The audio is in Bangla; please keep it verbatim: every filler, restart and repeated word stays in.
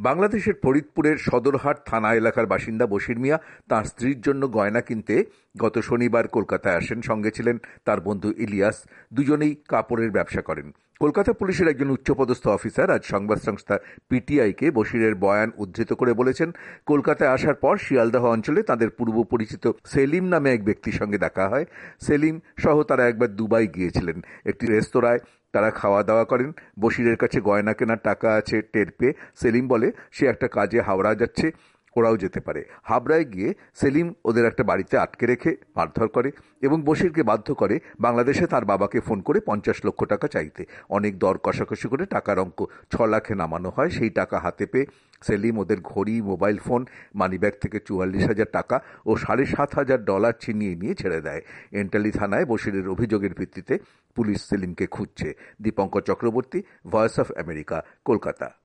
বাংলাদেশের ফরিদপুরের সদরহাট থানা এলাকার বাসিন্দা বশির মিয়া তাঁর স্ত্রীর জন্য গয়না কিনতে গত শনিবার কলকাতায় আসেন। সঙ্গে ছিলেন তার বন্ধু ইলিয়াস। দুজনেই কাপড়ের ব্যবসা করেন। কলকাতা পুলিশের একজন উচ্চপদস্থ অফিসার আজ সংবাদ সংস্থা পিটিআইকে বশিরের বয়ান উদ্ধৃত করে বলেছেন, কলকাতায় আসার পর শিয়ালদহ অঞ্চলে তাদের পূর্ব পরিচিত সেলিম নামে এক ব্যক্তির সঙ্গে দেখা হয়। সেলিম সহ তারা একবার দুবাই গিয়েছিলেন। একটি রেস্তোরাঁয় তারা খাওয়া দাওয়া করেন। বশিরের কাছে গয়না কেনার টাকা আছে টের পেয়ে সেলিম বলে সে একটা কাজে হাওড়া যাচ্ছে, ওরাও যেতে পারে। হাবড়ায় গিয়ে সেলিম ওদের একটা বাড়িতে আটকে রেখে মারধর করে এবং বশিরকে বাধ্য করে বাংলাদেশে তার বাবাকে ফোন করে পঞ্চাশ লক্ষ টাকা চাইতে। অনেক দর কষাকষি করে টাকার অঙ্ক ছ লাখে নামানো হয়। সেই টাকা হাতে পেয়ে সেলিম ওদের ঘড়ি, মোবাইল ফোন, মানিব্যাগ থেকে চুয়াল্লিশ হাজার টাকা ও সাড়ে সাত হাজার ডলার ছিনিয়ে নিয়ে ছেড়ে দেয়। এন্টালি থানায় বশিরের অভিযোগের ভিত্তিতে পুলিশ সেলিমকে খুঁজছে। Dipankar Chakraborty, voice of America, Kolkata.